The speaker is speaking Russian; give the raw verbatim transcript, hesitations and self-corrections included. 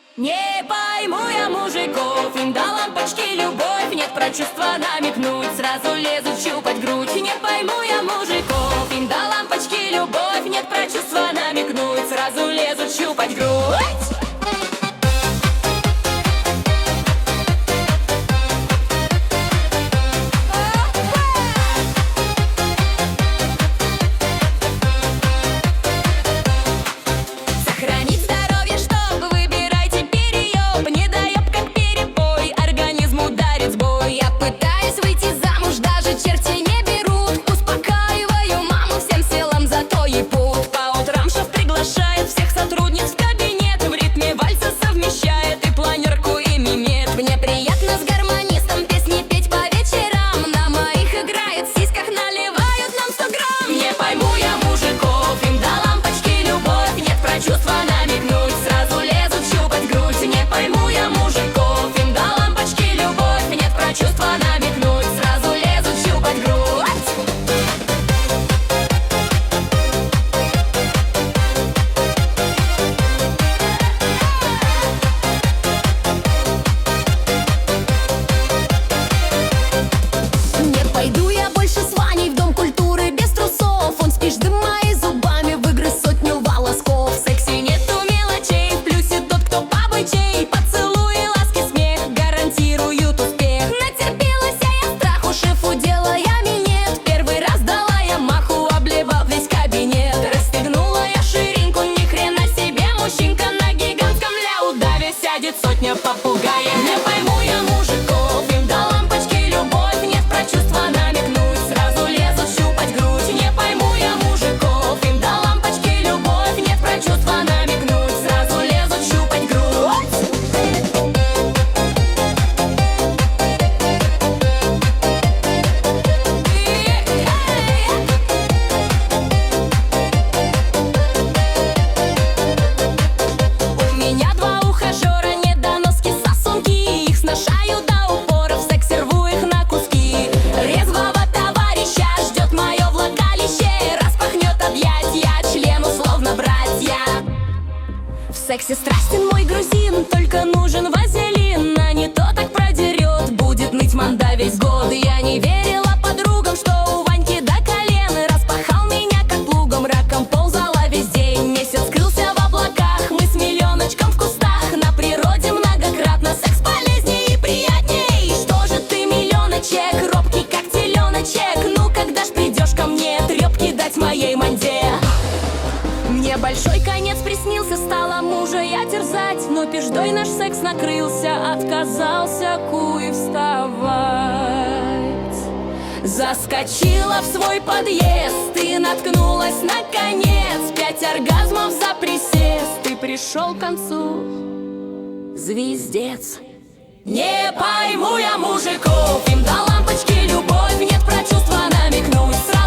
Не пойму я мужиков, им до лампочки любовь. Нет про чувства намекнуть, сразу лезут щупать грудь. Не пойму я мужиков, им до лампочки любовь. Нет про чувства намекнуть, сразу лезут щупать грудь. Сотня попугаев. Не пойму я мужиков, им до лампочки любовь. Нет про чувства намекнуть, сразу лезут щупать грудь. Не пойму я мужиков, им до лампочки любовь. Нет про чувства намекнуть, сразу лезут щупать грудь. У меня два ухажера, в сексе страстен мой грузин, только нужен вазелин, а не то так продерет, будет ныть манда весь год. Я не верила подругам, что у Ваньки до колен, распахал меня как плугом, раком ползала весь день. Месяц скрылся в облаках, мы с миллионочком в кустах, на природе многократно секс полезнее и приятней. Что же ты, миллионочек, робкий как теленочек, ну когда ж придешь ко мне трепки дать моей манде? Мне большой конец приснился, стала мужа я терзать, но пиждой наш секс накрылся, отказался куй вставать. Заскочила в свой подъезд и наткнулась наконец. Пять оргазмов за присест, и пришел к концу звездец. Не пойму я мужиков, им до лампочки любовь. Нет про чувства намекнуть.